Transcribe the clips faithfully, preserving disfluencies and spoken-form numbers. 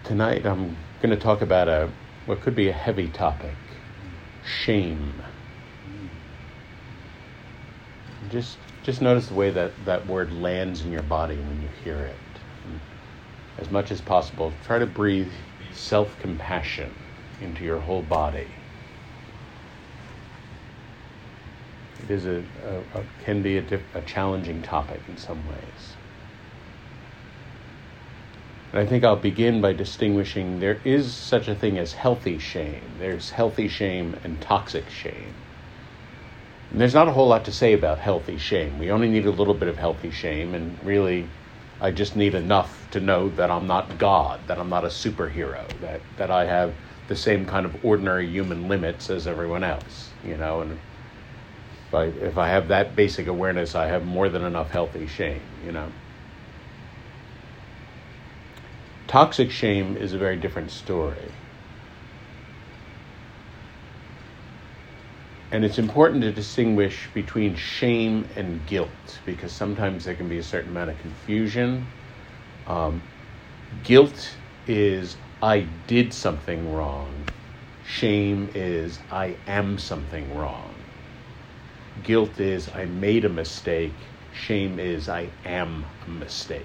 Tonight I'm going to talk about a what could be a heavy topic, shame. Just just notice the way that that word lands in your body when you hear it. And as much as possible, try to breathe self-compassion into your whole body. It is a, a, a can be a, diff, a challenging topic in some ways. And I think I'll begin by distinguishing there is such a thing as healthy shame. There's healthy shame and toxic shame. And there's not a whole lot to say about healthy shame. We only need a little bit of healthy shame, and really I just need enough to know that I'm not God, that I'm not a superhero, that, that I have the same kind of ordinary human limits as everyone else, you know, and if I, if I have that basic awareness, I have more than enough healthy shame, you know. Toxic shame is a very different story. And it's important to distinguish between shame and guilt, because sometimes there can be a certain amount of confusion. Um, guilt is, I did something wrong. Shame is, I am something wrong. Guilt is, I made a mistake. Shame is, I am a mistake.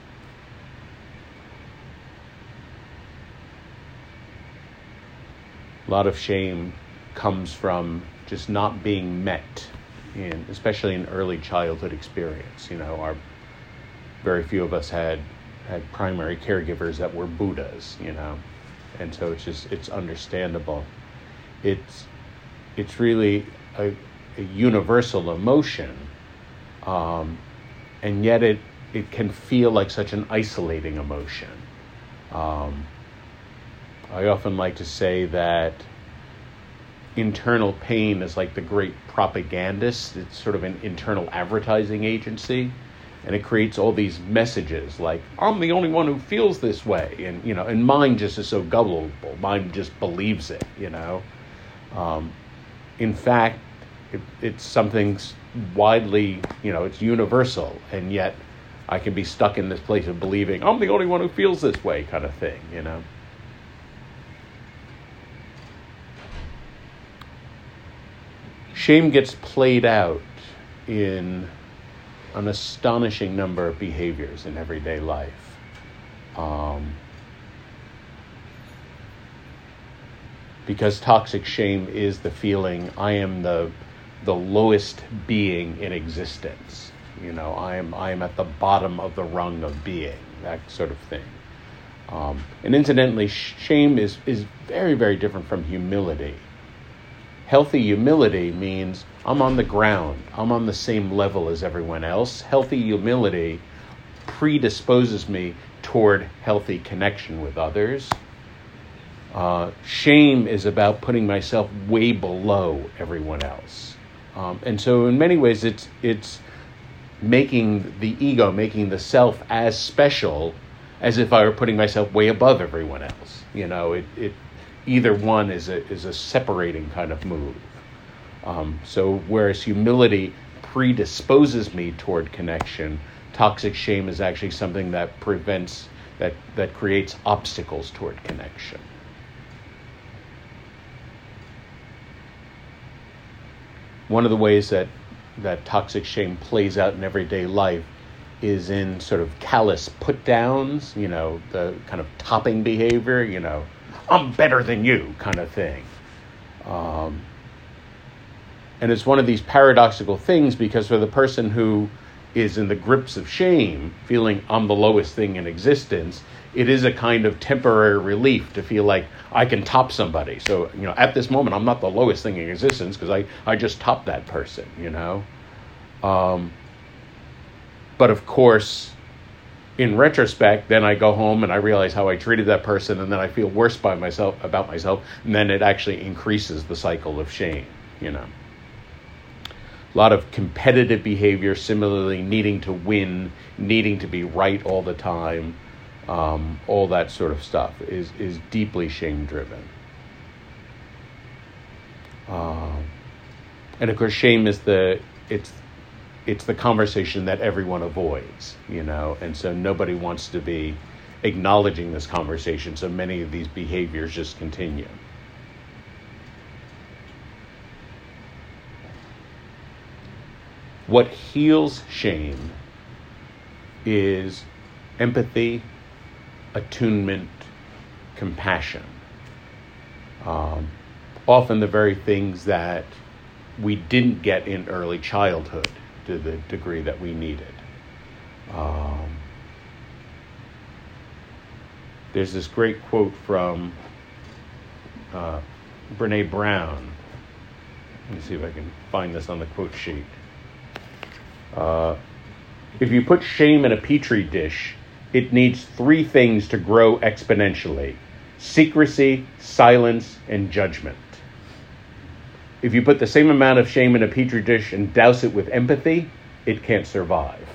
A lot of shame comes from just not being met, in, especially in early childhood experience. You know, our very few of us had had primary caregivers that were Buddhas, you know, and so it's just it's understandable. It's it's really a, a universal emotion, um, and yet it it can feel like such an isolating emotion. Um, I often like to say that internal pain is like the great propagandist. It's sort of an internal advertising agency, and it creates all these messages like, I'm the only one who feels this way. And, you know, and mine just is so gullible. Mine just believes it, you know. Um, in fact, it, it's something widely, you know, it's universal. And yet I can be stuck in this place of believing I'm the only one who feels this way kind of thing, you know. Shame gets played out in an astonishing number of behaviors in everyday life. Um, because toxic shame is the feeling I am the the lowest being in existence. You know, I am I am at the bottom of the rung of being, that sort of thing. Um, and incidentally, shame is is very, very different from humility. Healthy humility means I'm on the ground. I'm on the same level as everyone else. Healthy humility predisposes me toward healthy connection with others. Uh, shame is about putting myself way below everyone else. Um, and so in many ways, it's it's making the ego, making the self as special as if I were putting myself way above everyone else. You know, it it either one is a is a separating kind of move. Um, so whereas humility predisposes me toward connection, toxic shame is actually something that prevents, that, that creates obstacles toward connection. One of the ways that, that toxic shame plays out in everyday life is in sort of callous put-downs, you know, the kind of topping behavior, you know, I'm better than you kind of thing. Um, and it's one of these paradoxical things, because for the person who is in the grips of shame, feeling I'm the lowest thing in existence, it is a kind of temporary relief to feel like I can top somebody. So, you know, at this moment, I'm not the lowest thing in existence because I, I just topped that person, you know. Um, but of course, in retrospect, then I go home and I realize how I treated that person, and then I feel worse by myself about myself, and then it actually increases the cycle of shame, you know. A lot of competitive behavior, similarly needing to win, needing to be right all the time, um, all that sort of stuff is, is deeply shame-driven. Um, and of course, shame is the, it's it's the conversation that everyone avoids, you know, and so nobody wants to be acknowledging this conversation, so many of these behaviors just continue. What heals shame is empathy, attunement, compassion. Um, often the very things that we didn't get in early childhood to the degree that we needed. Um, there's this great quote from uh, Brene Brown. Let me see if I can find this on the quote sheet. Uh, if you put shame in a petri dish, it needs three things to grow exponentially: secrecy, silence, and judgment. If you put the same amount of shame in a petri dish and douse it with empathy, it can't survive.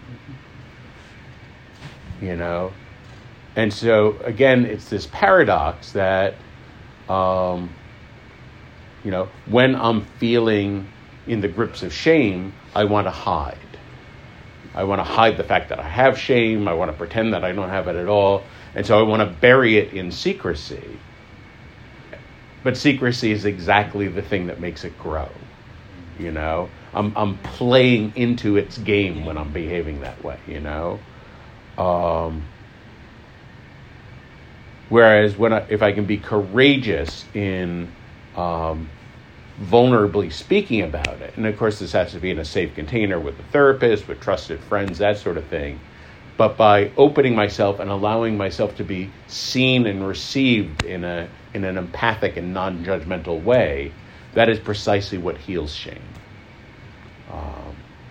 You know? And so, again, it's this paradox that, um, you know, when I'm feeling in the grips of shame, I want to hide. I want to hide the fact that I have shame. I want to pretend that I don't have it at all. And so I want to bury it in secrecy. But secrecy is exactly the thing that makes it grow. You know, I'm I'm playing into its game when I'm behaving that way, you know. Um, whereas when I, if I can be courageous in um, vulnerably speaking about it, and of course this has to be in a safe container with a therapist, with trusted friends, that sort of thing. But by opening myself and allowing myself to be seen and received in a in an empathic and non-judgmental way, that is precisely what heals shame. Um,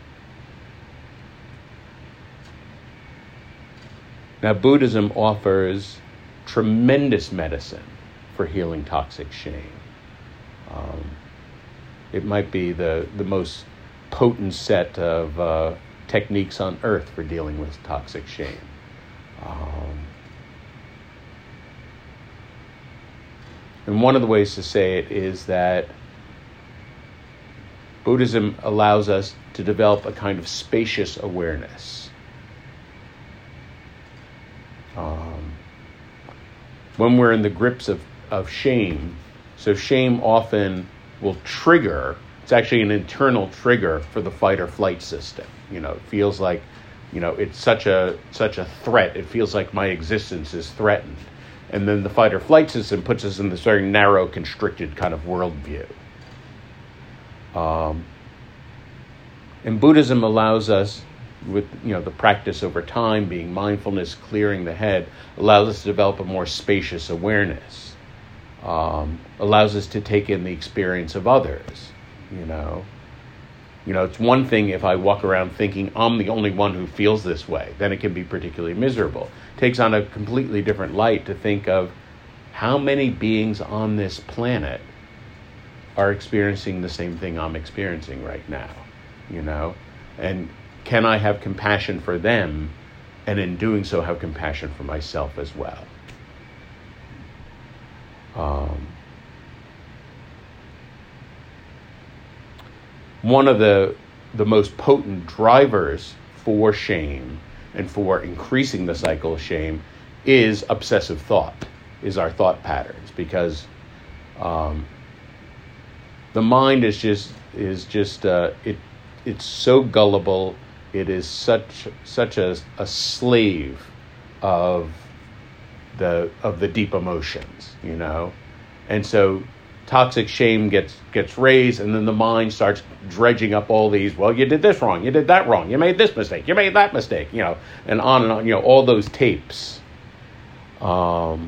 now, Buddhism offers tremendous medicine for healing toxic shame. Um, it might be the, the most potent set of uh, techniques on earth for dealing with toxic shame. Um, and one of the ways to say it is that Buddhism allows us to develop a kind of spacious awareness. Um, when we're in the grips of, of shame, so shame often will trigger, it's actually an internal trigger for the fight or flight system. You know, it feels like, you know, it's such a such a threat. It feels like my existence is threatened. And then the fight or flight system puts us in this very narrow, constricted kind of worldview. Um, and Buddhism allows us, with you know the practice over time, being mindfulness, clearing the head, allows us to develop a more spacious awareness. Um, allows us to take in the experience of others. You know, you know, it's one thing if I walk around thinking I'm the only one who feels this way, then it can be particularly miserable. It takes on a completely different light to think of how many beings on this planet are experiencing the same thing I'm experiencing right now, you know, and can I have compassion for them, and in doing so have compassion for myself as well. Um, one of the the most potent drivers for shame and for increasing the cycle of shame is obsessive thought, is our thought patterns, because um, the mind is just is just uh, it it's so gullible. It is such such a, a slave of the of the deep emotions, you know, and so toxic shame gets gets raised, and then the mind starts dredging up all these. Well, you did this wrong. You did that wrong. You made this mistake. You made that mistake. You know, and on and on. You know, all those tapes. Um,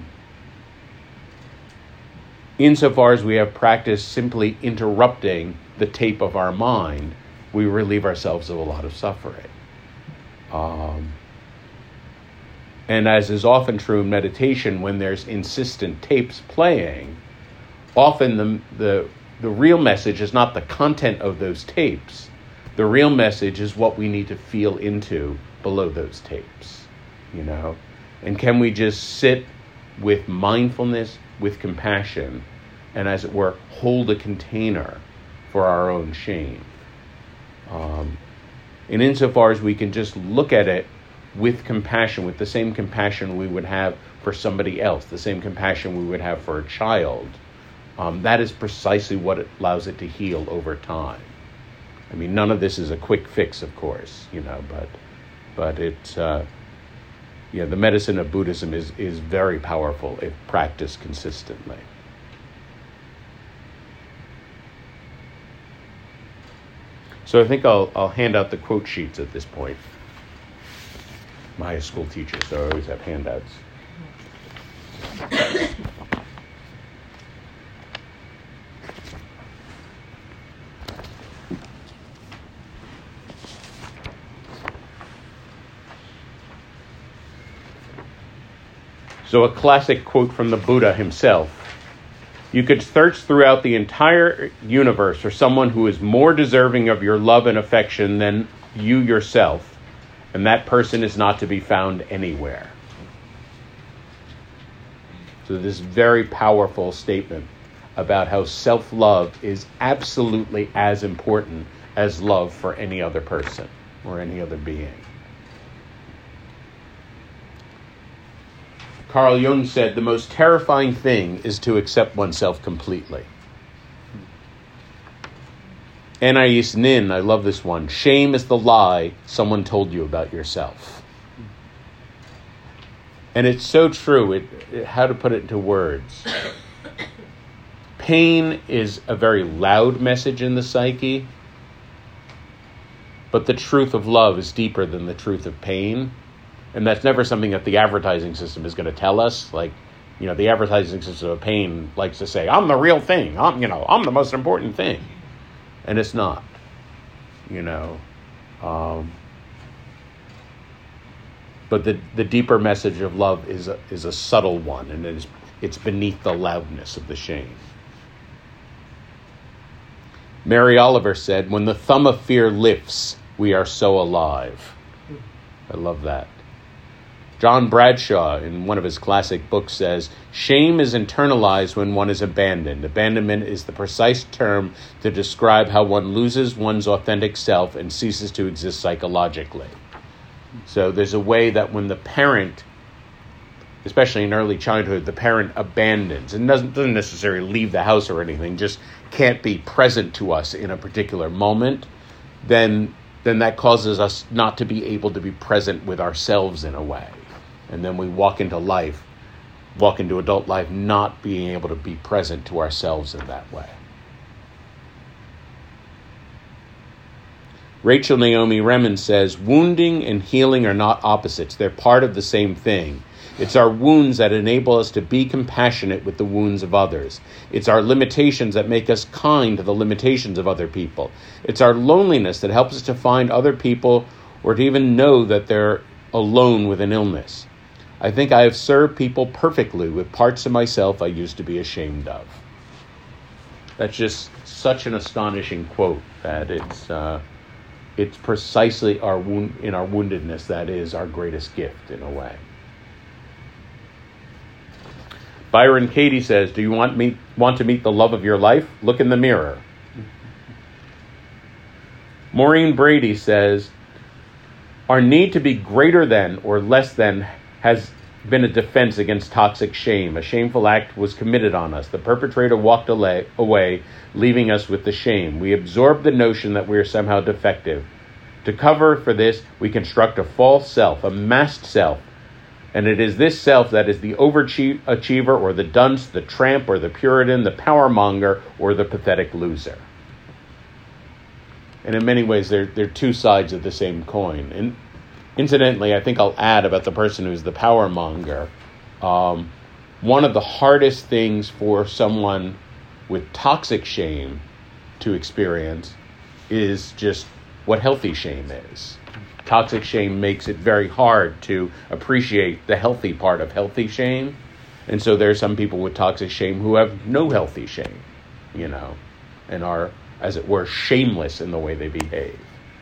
insofar as we have practiced simply interrupting the tape of our mind, we relieve ourselves of a lot of suffering. Um, and as is often true in meditation, when there's insistent tapes playing, often the, the the real message is not the content of those tapes. The real message is what we need to feel into below those tapes, you know? And can we just sit with mindfulness, with compassion, and as it were, hold a container for our own shame? Um, and insofar as we can just look at it with compassion, with the same compassion we would have for somebody else, the same compassion we would have for a child, um, that is precisely what it allows it to heal over time. I mean, none of this is a quick fix, of course, you know, but but it's, uh, yeah, the medicine of Buddhism is, is very powerful if practiced consistently. So I think I'll I'll hand out the quote sheets at this point. My high school teacher, so I always have handouts. So a classic quote from the Buddha himself. You could search throughout the entire universe for someone who is more deserving of your love and affection than you yourself, and that person is not to be found anywhere. So this very powerful statement about how self-love is absolutely as important as love for any other person or any other being. Carl Jung said, the most terrifying thing is to accept oneself completely. Anais Nin, I love this one. Shame is the lie someone told you about yourself. And it's so true, it, it, how to put it into words. Pain is a very loud message in the psyche, but the truth of love is deeper than the truth of pain. And that's never something that the advertising system is going to tell us. Like, you know, the advertising system of pain likes to say, I'm the real thing. I'm, you know, I'm the most important thing. And it's not, you know. Um, but the, the deeper message of love is a, is a subtle one, and it is, it's beneath the loudness of the shame. Mary Oliver said, when the thumb of fear lifts, we are so alive. I love that. John Bradshaw, in one of his classic books, says, shame is internalized when one is abandoned. Abandonment is the precise term to describe how one loses one's authentic self and ceases to exist psychologically. So there's a way that when the parent, especially in early childhood, the parent abandons and doesn't, doesn't necessarily leave the house or anything, just can't be present to us in a particular moment, then, then that causes us not to be able to be present with ourselves in a way. And then we walk into life, walk into adult life, not being able to be present to ourselves in that way. Rachel Naomi Remen says, wounding and healing are not opposites. They're part of the same thing. It's our wounds that enable us to be compassionate with the wounds of others. It's our limitations that make us kind to the limitations of other people. It's our loneliness that helps us to find other people or to even know that they're alone with an illness. I think I have served people perfectly with parts of myself I used to be ashamed of. That's just such an astonishing quote that it's uh, it's precisely our wound, in our woundedness that is our greatest gift in a way. Byron Katie says, do you want me want to meet the love of your life? Look in the mirror. Maureen Brady says, our need to be greater than or less than has been a defense against toxic shame. A shameful act was committed on us. The perpetrator walked away, away, leaving us with the shame. We absorb the notion that we are somehow defective. To cover for this, we construct a false self, a masked self. And it is this self that is the overachiever or the dunce, the tramp or the Puritan, the power monger or the pathetic loser. And in many ways, they're, they're two sides of the same coin. And incidentally, I think I'll add about the person who's the power monger. Um, one of the hardest things for someone with toxic shame to experience is just what healthy shame is. Toxic shame makes it very hard to appreciate the healthy part of healthy shame. And so there are some people with toxic shame who have no healthy shame, you know, and are, as it were, shameless in the way they behave.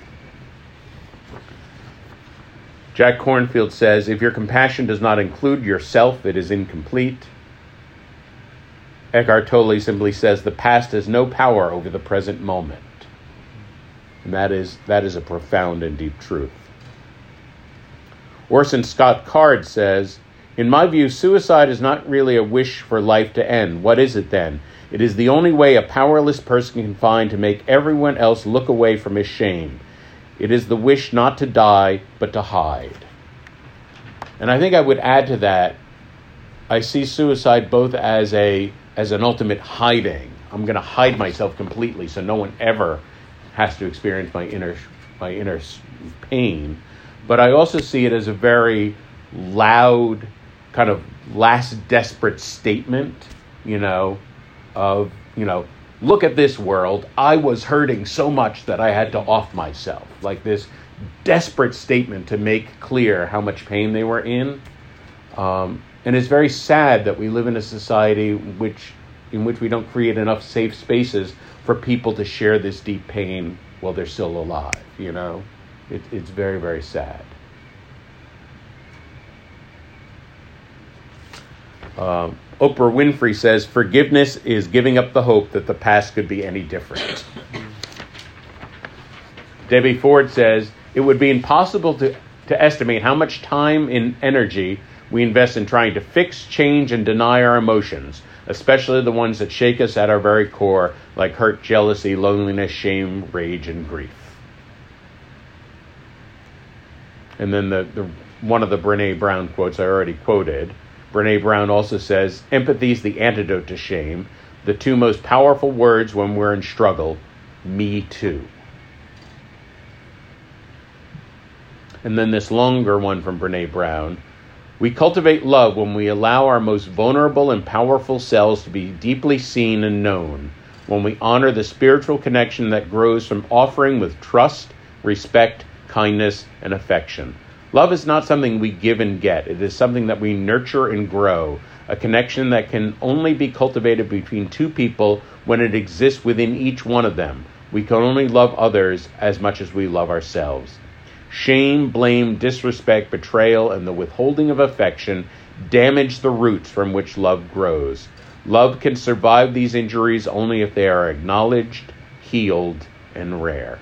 Jack Kornfield says, if your compassion does not include yourself, it is incomplete. Eckhart Tolle simply says, the past has no power over the present moment. And that is that is a profound and deep truth. Orson Scott Card says, in my view, suicide is not really a wish for life to end. What is it then? It is the only way a powerless person can find to make everyone else look away from his shame. It is the wish not to die, but to hide. And I think I would add to that, I see suicide both as a as an ultimate hiding. I'm going to hide myself completely so no one ever has to experience my inner my inner pain. But I also see it as a very loud, kind of last desperate statement, you know, of, you know, look at this world. I was hurting so much that I had to off myself. Like this desperate statement to make clear how much pain they were in. Um, and it's very sad that we live in a society which in which we don't create enough safe spaces for people to share this deep pain while they're still alive, you know? It, it's very, very sad. Um, Oprah Winfrey says, forgiveness is giving up the hope that the past could be any different. Debbie Ford says, it would be impossible to, to estimate how much time and energy we invest in trying to fix, change, and deny our emotions, especially the ones that shake us at our very core, like hurt, jealousy, loneliness, shame, rage, and grief. And then the, the one of the Brené Brown quotes I already quoted. Brené Brown also says, empathy is the antidote to shame. The two most powerful words when we're in struggle, me too. And then this longer one from Brené Brown. We cultivate love when we allow our most vulnerable and powerful selves to be deeply seen and known, when we honor the spiritual connection that grows from offering with trust, respect, kindness, and affection. Love is not something we give and get. It is something that we nurture and grow, a connection that can only be cultivated between two people when it exists within each one of them. We can only love others as much as we love ourselves. Shame, blame, disrespect, betrayal, and the withholding of affection damage the roots from which love grows. Love can survive these injuries only if they are acknowledged, healed, and rare.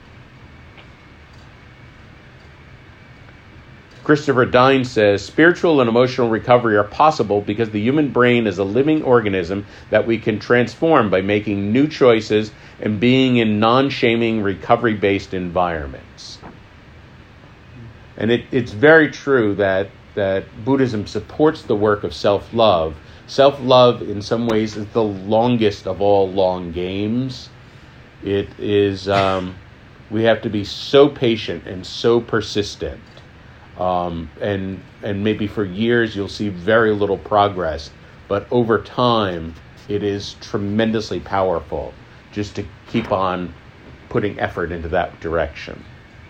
Christopher Dine says, spiritual and emotional recovery are possible because the human brain is a living organism that we can transform by making new choices and being in non-shaming, recovery-based environments. And it, it's very true that, that Buddhism supports the work of self-love. Self-love, in some ways, is the longest of all long games. It is, um, we have to be so patient and so persistent. Um, and and maybe for years you'll see very little progress, but over time it is tremendously powerful just to keep on putting effort into that direction.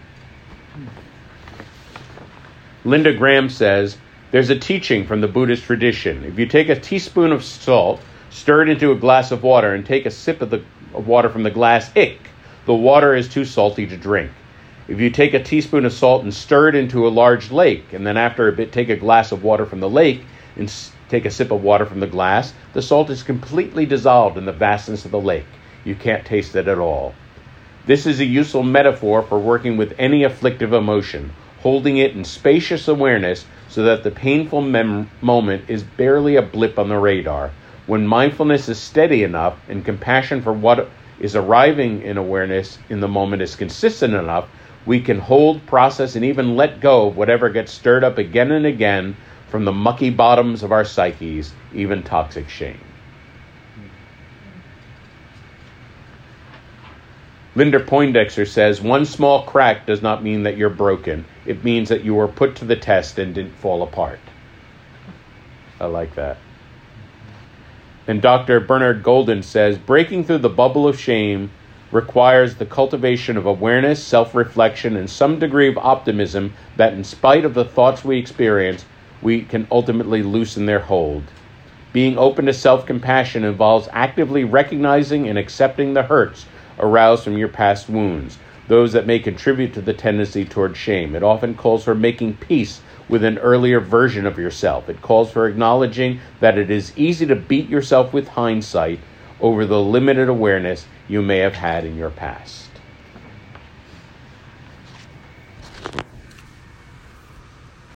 Linda Graham says, there's a teaching from the Buddhist tradition. If you take a teaspoon of salt, stir it into a glass of water, and take a sip of the of water from the glass, ick, the water is too salty to drink. If you take a teaspoon of salt and stir it into a large lake, and then after a bit take a glass of water from the lake and s- take a sip of water from the glass, the salt is completely dissolved in the vastness of the lake. You can't taste it at all. This is a useful metaphor for working with any afflictive emotion, holding it in spacious awareness so that the painful mem- moment is barely a blip on the radar. When mindfulness is steady enough and compassion for what is arriving in awareness in the moment is consistent enough, we can hold, process, and even let go of whatever gets stirred up again and again from the mucky bottoms of our psyches, even toxic shame. Linda Poindexter says, one small crack does not mean that you're broken. It means that you were put to the test and didn't fall apart. I like that. And Doctor Bernard Golden says, breaking through the bubble of shame requires the cultivation of awareness, self-reflection, and some degree of optimism that in spite of the thoughts we experience, we can ultimately loosen their hold. Being open to self-compassion involves actively recognizing and accepting the hurts aroused from your past wounds, those that may contribute to the tendency toward shame. It often calls for making peace with an earlier version of yourself. It calls for acknowledging that it is easy to beat yourself with hindsight over the limited awareness you may have had in your past.